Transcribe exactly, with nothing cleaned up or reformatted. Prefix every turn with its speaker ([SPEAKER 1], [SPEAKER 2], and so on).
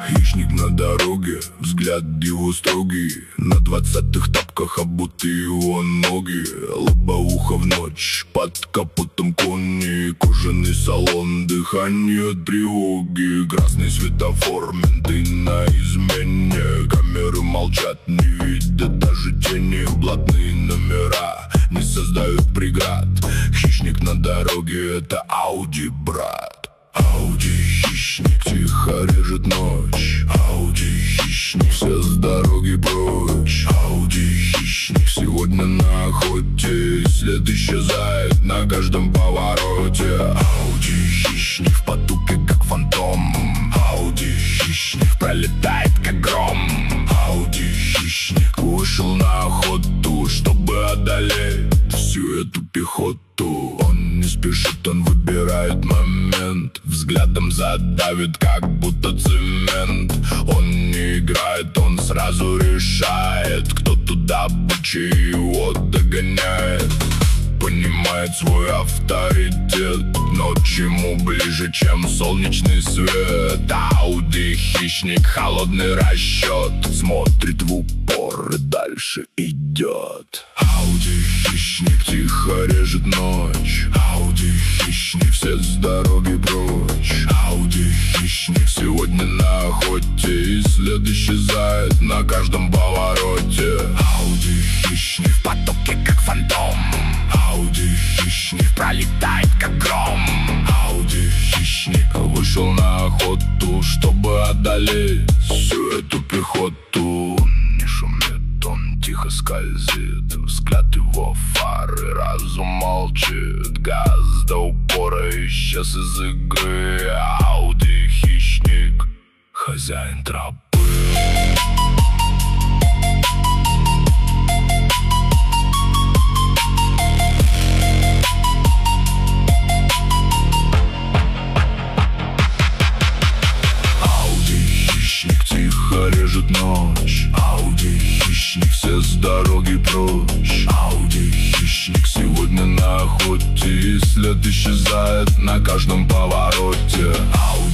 [SPEAKER 1] Хищник на дороге, взгляд его строгий, на двадцатых тапках обуты его ноги. Лобоуха в ночь, под капотом кони, кожаный салон, дыхание от тревоги. Красный светофор, менты на измене, камеры молчат, не видят даже тени. Блатные номера не создают преград. Хищник на дороге — это Ауди, брат. Ауди хищник, тихо режет ночь. Ауди хищник, все с дороги прочь. Ауди хищник, сегодня на охоте, след исчезает на каждом повороте. Ауди хищник, в потуке как фантом. Ауди хищник, пролетает как гром. Ауди хищник вышел на охоту, чтобы одолеть всю эту пехоту. Он не спешит, он выбирает момент, взглядом задавит, как будто цемент. Он не играет, он сразу решает, кто тут добыча его догоняет. Понимает свой авторитет, ночь ему ближе, чем солнечный свет. Ауди хищник, холодный расчет, смотрит в упор и дальше идет. Ауди хищник, тихо режет ночь. Ауди хищник, все с дороги прочь. Ауди хищник, сегодня на охоте, и след исчезает на каждом повороте. Ауди хищник, в потоке как фантом. Ауди хищник, пролетает как гром. Ауди хищник вышел на охоту, чтобы одолеть всю эту пехоту. Он не шумит, он тихо скользит, взгляд его фары, разум молчит. Газ до упора исчез из игры. Ауди хищник, хозяин тропы. Режет ночь. Ауди хищник, все с дороги прочь. Ауди хищник, сегодня на охоте, и след исчезает на каждом повороте. Ауди